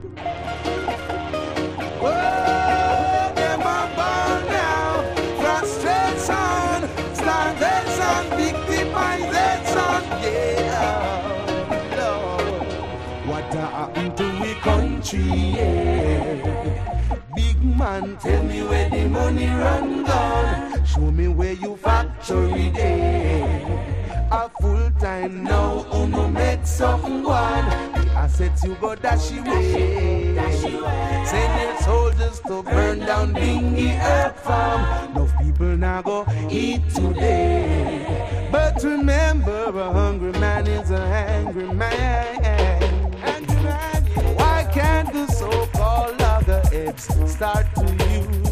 Oh, them are born now. Frustration, starvation, victimization. Yeah, Lord. What happened to we country? Yeah. Big man, tell me where the money run down. Show me where you factory day. A full time now, no make something one. The assets you go dash away. Send your soldiers to burn down Dingy Earth Farm. Enough people now go eat today. But remember, a hungry man is a angry man. Angry man, yeah. Why can't the so-called loggerheads start to use